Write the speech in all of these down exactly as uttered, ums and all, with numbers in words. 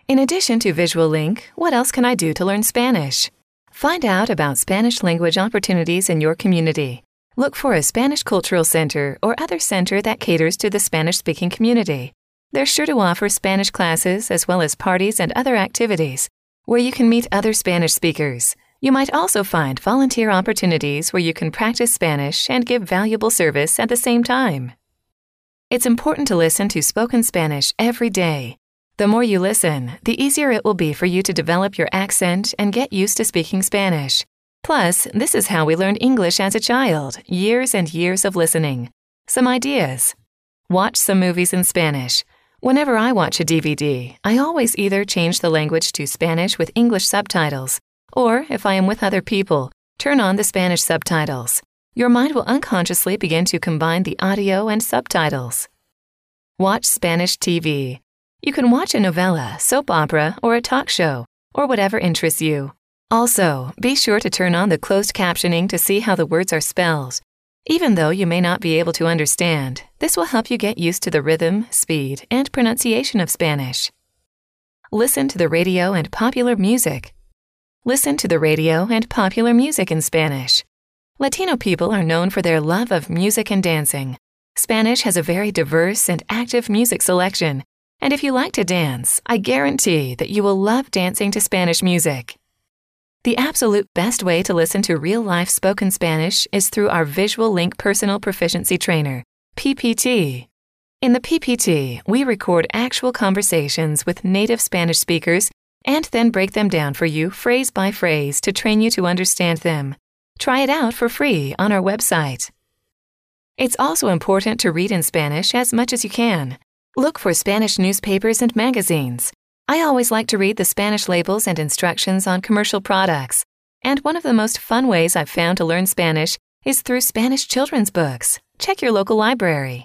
In addition to VisualLink, what else can I do to learn Spanish? Find out about Spanish language opportunities in your community. Look for a Spanish Cultural Center or other center that caters to the Spanish-speaking community. They're sure to offer Spanish classes as well as parties and other activities where you can meet other Spanish speakers. You might also find volunteer opportunities where you can practice Spanish and give valuable service at the same time. It's important to listen to spoken Spanish every day. The more you listen, the easier it will be for you to develop your accent and get used to speaking Spanish. Plus, this is how we learned English as a child, years and years of listening. Some ideas. Watch some movies in Spanish. Whenever I watch a D V D, I always either change the language to Spanish with English subtitles, or if I am with other people, turn on the Spanish subtitles. Your mind will unconsciously begin to combine the audio and subtitles. Watch Spanish T V. You can watch a novella, soap opera, or a talk show, or whatever interests you. Also, be sure to turn on the closed captioning to see how the words are spelled. Even though you may not be able to understand, this will help you get used to the rhythm, speed, and pronunciation of Spanish. Listen to the radio and popular music. Listen to the radio and popular music in Spanish. Latino people are known for their love of music and dancing. Spanish has a very diverse and active music selection. And if you like to dance, I guarantee that you will love dancing to Spanish music. The absolute best way to listen to real-life spoken Spanish is through our VisualLink Personal Proficiency Trainer, P P T. In the P P T, we record actual conversations with native Spanish speakers and then break them down for you phrase by phrase to train you to understand them. Try it out for free on our website. It's also important to read in Spanish as much as you can. Look for Spanish newspapers and magazines. I always like to read the Spanish labels and instructions on commercial products. And one of the most fun ways I've found to learn Spanish is through Spanish children's books. Check your local library.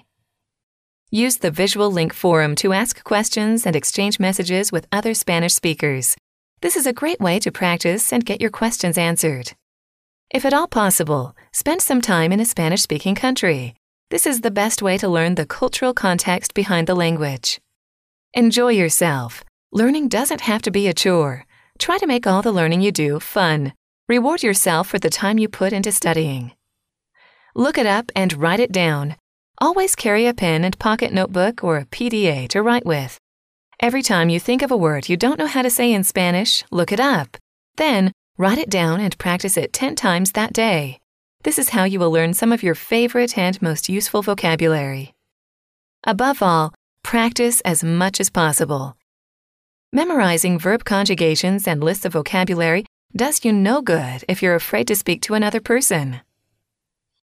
Use the VisualLink forum to ask questions and exchange messages with other Spanish speakers. This is a great way to practice and get your questions answered. If at all possible, spend some time in a Spanish-speaking country. This is the best way to learn the cultural context behind the language. Enjoy yourself. Learning doesn't have to be a chore. Try to make all the learning you do fun. Reward yourself for the time you put into studying. Look it up and write it down. Always carry a pen and pocket notebook or a P D A to write with. Every time you think of a word you don't know how to say in Spanish, look it up. Then, write it down and practice it ten times that day. This is how you will learn some of your favorite and most useful vocabulary. Above all, practice as much as possible. Memorizing verb conjugations and lists of vocabulary does you no good if you're afraid to speak to another person.